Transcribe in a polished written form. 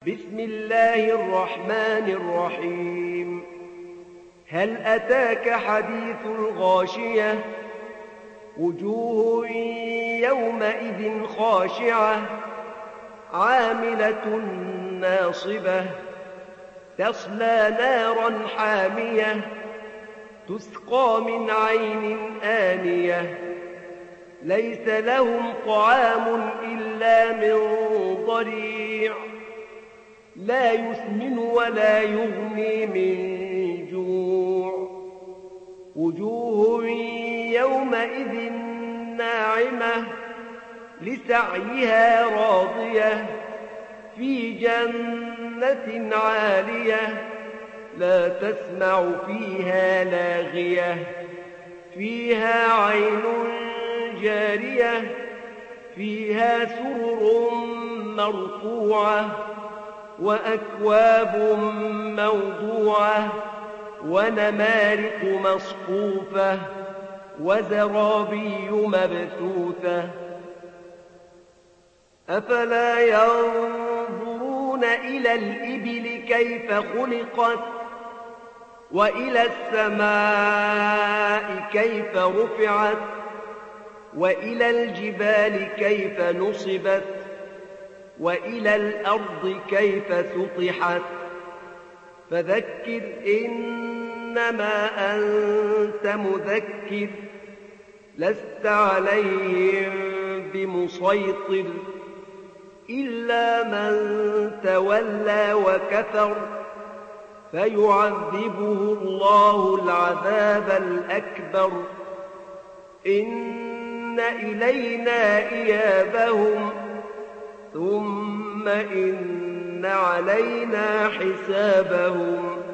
بسم الله الرحمن الرحيم. هل أتاك حديث الغاشية؟ وجوه يومئذ خاشعة عاملة ناصبة تصلى نارا حامية تسقى من عين آنية ليس لهم طعام إلا من ضريع لا يسمن ولا يغني من جوع وجوه يومئذ ناعمة لسعيها راضية في جنة عالية لا تسمع فيها لاغية فيها عين جارية فيها سرر مرفوعة وأكواب موضوعة ونمارق مصفوفة وزرابي مبثوثة أفلا ينظرون إلى الإبل كيف خلقت وإلى السماء كيف رفعت وإلى الجبال كيف نصبت وإلى الأرض كيف سطحت فذكر إنما أنت مذكر لست عليهم بمسيطر إلا من تولى وكفر فيعذبه الله العذاب الأكبر إن إلينا إيابهم ثم إن علينا حسابهم